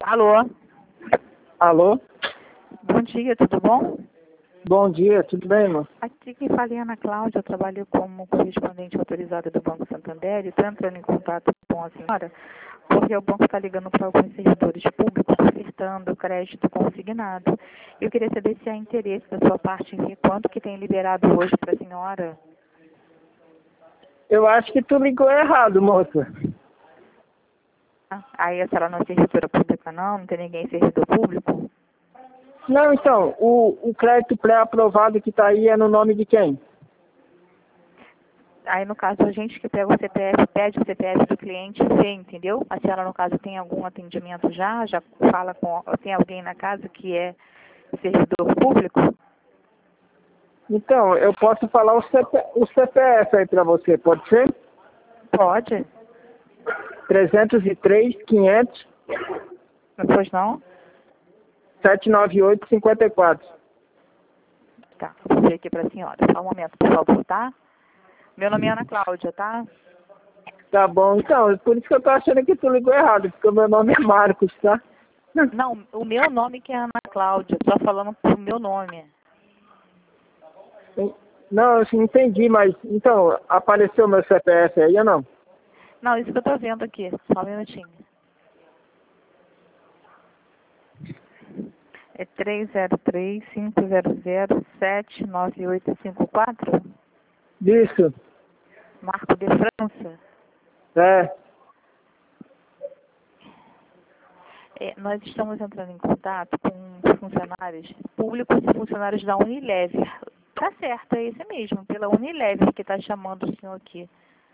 Alô? Alô? Bom dia, tudo bom? Bom dia, tudo bem, irmão? Aqui quem fala é Ana Cláudia, eu trabalho como correspondente autorizada do Banco Santander e estou entrando em contato com a senhora porque o banco está ligando para alguns servidores públicos ofertando crédito consignado. Eu queria saber se há interesse da sua parte em ver quanto que tem liberado hoje para a senhora. Eu acho que tu ligou errado, moça. Aí a senhora não é servidora pública não tem ninguém servidor público? Não, então, o crédito pré-aprovado que tá aí é no nome de quem? Aí, no caso, a gente que pega o CPF, pede o CPF do cliente e vê, entendeu? A senhora, no caso, tem algum atendimento já fala com, tem alguém na casa que é servidor público? Então, eu posso falar o CPF aí pra você, pode ser? Pode. 303 500 Pois não? 798 54. Tá, vou ver aqui para a senhora. Só um momento, por favor, tá? Meu nome é Ana Cláudia, tá? Tá bom, então, por isso que eu tô achando que tu ligou errado, porque o meu nome é Marcos, tá? Não, o meu nome que é Ana Cláudia, tô falando pro meu nome. Não, eu entendi, mas, então, apareceu meu CPF aí ou não? Não, isso que eu tô vendo aqui, só um minutinho. É 303-500-79854? Isso, Marco de França. é. Nós estamos entrando em contato com funcionários públicos e funcionários da Unilever. Tá certo, é esse mesmo, pela Unilever que está chamando o senhor aqui.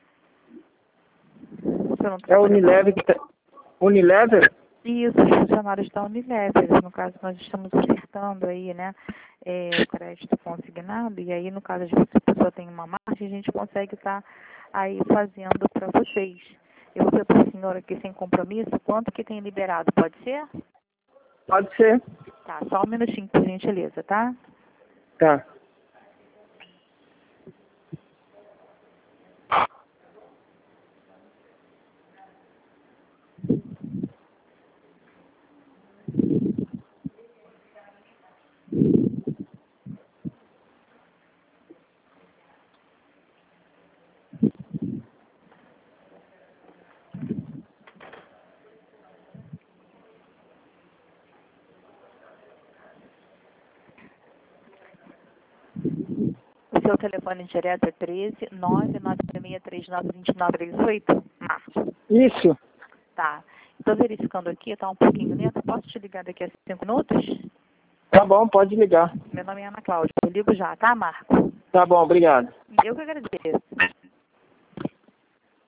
O senhor não É trabalha Unilever que tá... Unilever? Isso, os funcionários da Unilever. No caso, nós estamos ofertando aí, né, o crédito consignado. E aí, no caso, se a pessoa tem uma margem, a gente consegue estar aí fazendo para vocês. Eu vou ver para o senhor aqui sem compromisso quanto que tem liberado, pode ser? Pode ser. Tá, só um minutinho, por gentileza, tá? Tá. O seu telefone direto é 13-99639-2938, Márcio. Isso. Tá. Estou verificando aqui, tá um pouquinho lento. Posso te ligar daqui a 5 minutos? Tá bom, pode ligar. Meu nome é Ana Cláudia. Eu ligo já, tá, Marco? Tá bom, obrigado. Eu que agradeço.